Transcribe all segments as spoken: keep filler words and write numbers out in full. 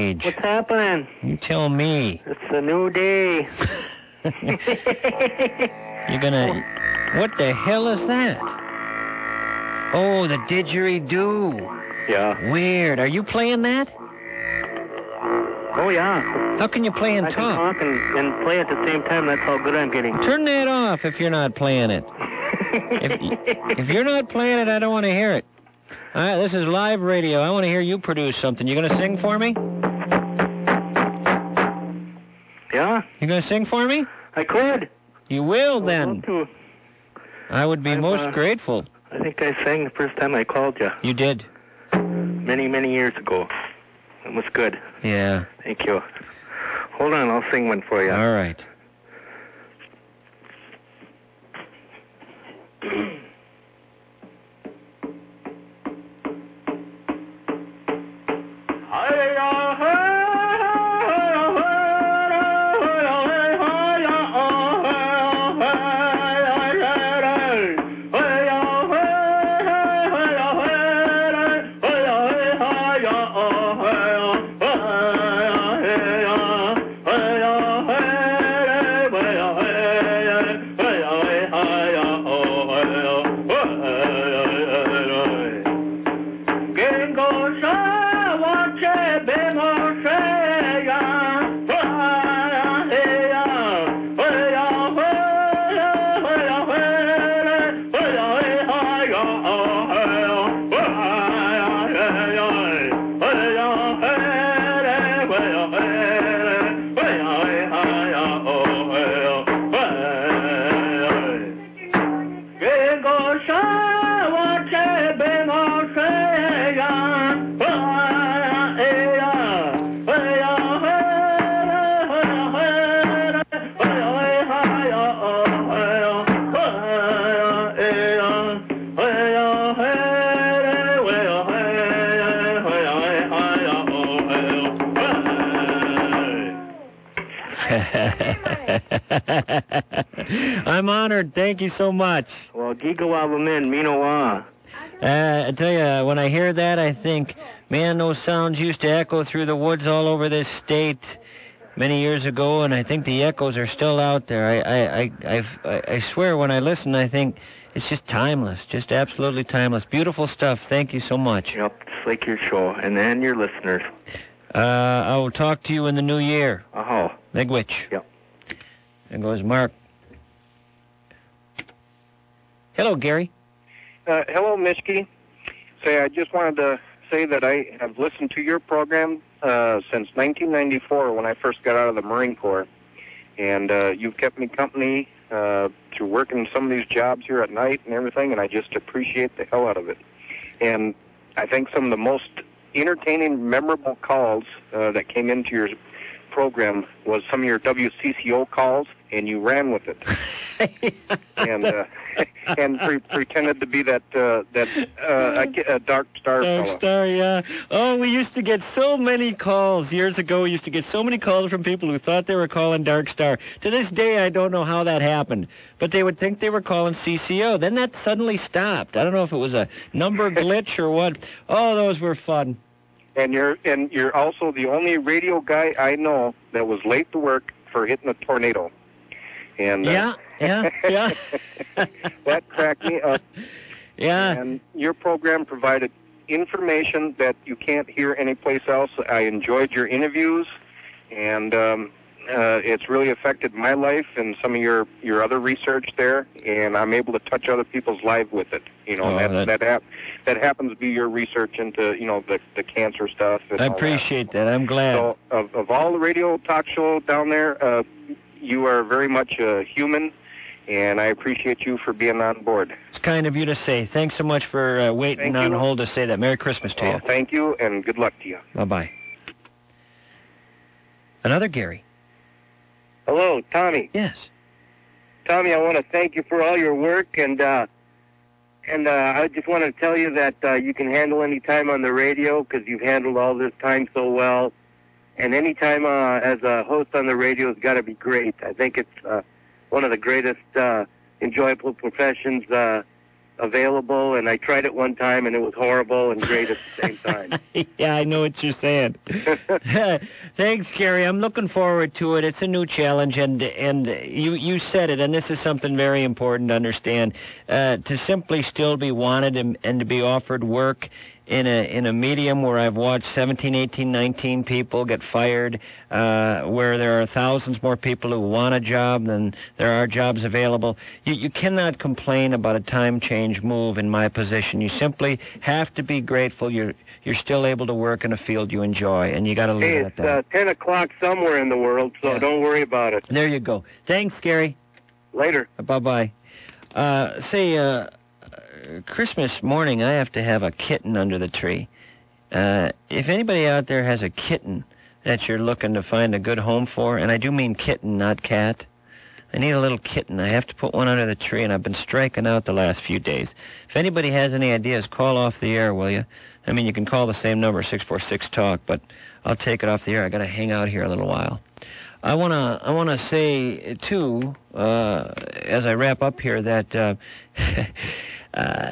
age. What's happening? You tell me. It's a new day. You're gonna... What the hell is that? Oh, the didgeridoo. Yeah. Weird. Are you playing that? Oh, yeah. How can you play and I talk? can talk and, and play at the same time. That's how good I'm getting. Turn that off if you're not playing it. if, if you're not playing it, I don't want to hear it. All right, this is live radio. I want to hear you produce something. You going to sing for me? Yeah? You going to sing for me? I could. You will, I then. would love to. I would be I'm, most uh, grateful. I think I sang the first time I called you. You did? Many, many years ago. It was good. Yeah. Thank you. Hold on, I'll sing one for you. All right. I'm honored. Thank you so much. Well, Gigawabamin, Minowa. Uh, I tell you, when I hear that, I think, man, those sounds used to echo through the woods all over this state many years ago, and I think the echoes are still out there. I, I, I, I've, I, I swear, when I listen, I think it's just timeless, just absolutely timeless. Beautiful stuff. Thank you so much. Yep, it's like your show, and then your listeners. Uh, I will talk to you in the new year. Oh. Miigwech. Yep. There goes Mark. Hello, Gary. Uh, hello, Mischke. Say, I just wanted to say that I have listened to your program uh, since nineteen ninety-four when I first got out of the Marine Corps. And uh, you've kept me company uh, through working some of these jobs here at night and everything, and I just appreciate the hell out of it. And I think some of the most entertaining, memorable calls uh, that came into your program was some of your W C C O calls, and you ran with it. and uh, and pre- pretended to be that uh, that uh, a, a Dark Star Dark fellow. Star, yeah. Oh, we used to get so many calls years ago. We used to get so many calls from people who thought they were calling Dark Star. To this day, I don't know how that happened, but they would think they were calling C C O. Then that suddenly stopped. I don't know if it was a number glitch or what. Oh, those were fun. And you're and you're also the only radio guy I know that was late to work for hitting a tornado. And uh, yeah, yeah, yeah. that cracked me up. Yeah. And your program provided information that you can't hear anyplace else. I enjoyed your interviews, and um, uh, it's really affected my life and some of your, your other research there, and I'm able to touch other people's lives with it. You know, oh, and that that that, hap- that happens to be your research into, you know, the, the cancer stuff. And I all appreciate that. that. I'm glad. So, of, of all the radio talk show down there, uh, you are very much a human, and I appreciate you for being on board. It's kind of you to say. Thanks so much for uh, waiting Thank on you. hold to say that. Merry Christmas to Oh, you. thank you, and good luck to you. Bye-bye. Another Gary. Hello, Tommy. Yes. Tommy, I want to thank you for all your work, and uh, and uh, I just want to tell you that uh, you can handle any time on the radio because you've handled all this time so well. And any time uh, as a host on the radio has got to be great. I think it's uh, one of the greatest uh, enjoyable professions uh, available, and I tried it one time, and it was horrible and great at the same time. Yeah, I know what you're saying. Thanks, Gary. I'm looking forward to it. It's a new challenge, and and you you said it, and this is something very important to understand. Uh, to simply still be wanted and, and to be offered work in a in a medium where I've watched seventeen, eighteen, nineteen people get fired, uh, where there are thousands more people who want a job than there are jobs available. You, you cannot complain about a time change move in my position. You simply have to be grateful you're you're still able to work in a field you enjoy, and you got to leave Hey, it at it's that. uh, ten o'clock somewhere in the world, so Yeah. don't worry about it. There you go. Thanks, Gary. Later. Bye-bye. Uh, say, uh, Christmas morning, I have to have a kitten under the tree. Uh, if anybody out there has a kitten that you're looking to find a good home for, and I do mean kitten, not cat, I need a little kitten. I have to put one under the tree, and I've been striking out the last few days. If anybody has any ideas, call off the air, will you? I mean, you can call the same number, six four six talk, but I'll take it off the air. I got to hang out here a little while. I wanna I wanna say too, uh, as I wrap up here, that uh, uh,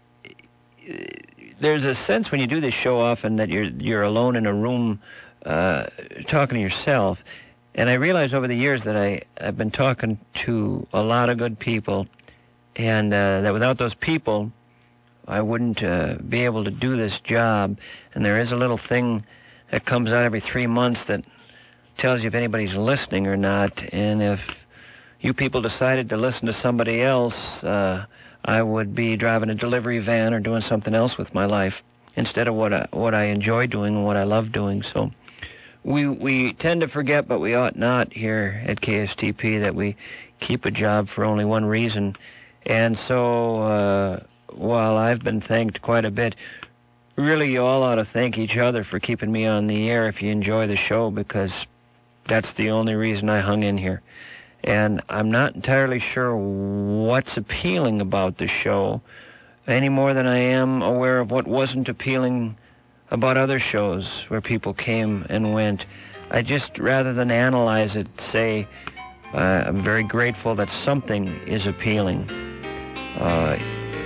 there's a sense when you do this show often that you're you're alone in a room uh, talking to yourself. And I realize over the years that I I've been talking to a lot of good people, and uh, that without those people, I wouldn't uh, be able to do this job. And there is a little thing that comes out every three months that tells you if anybody's listening or not. And if you people decided to listen to somebody else, uh, I would be driving a delivery van or doing something else with my life instead of what I, what I enjoy doing and what I love doing. So we we tend to forget, but we ought not here at K S T P, that we keep a job for only one reason. And so uh, while I've been thanked quite a bit, really you all ought to thank each other for keeping me on the air if you enjoy the show, because that's the only reason I hung in here. And I'm not entirely sure what's appealing about the show, any more than I am aware of what wasn't appealing about other shows where people came and went. I just, rather than analyze it, say uh, I'm very grateful that something is appealing. Uh,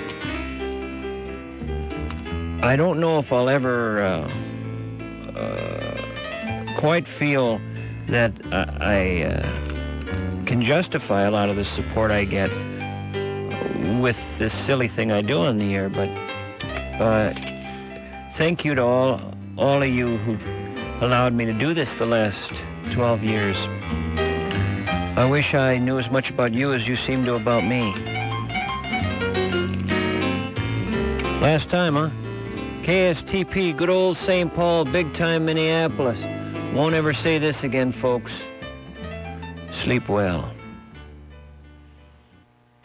I don't know if I'll ever uh, uh, quite feel that uh, I uh, can justify a lot of the support I get with this silly thing I do on the air, but uh, thank you to all, all of you who allowed me to do this the last twelve years. I wish I knew as much about you as you seem to about me. Last time, huh? K S T P, good old Saint Paul, big time Minneapolis. Won't ever say this again, folks. Sleep well.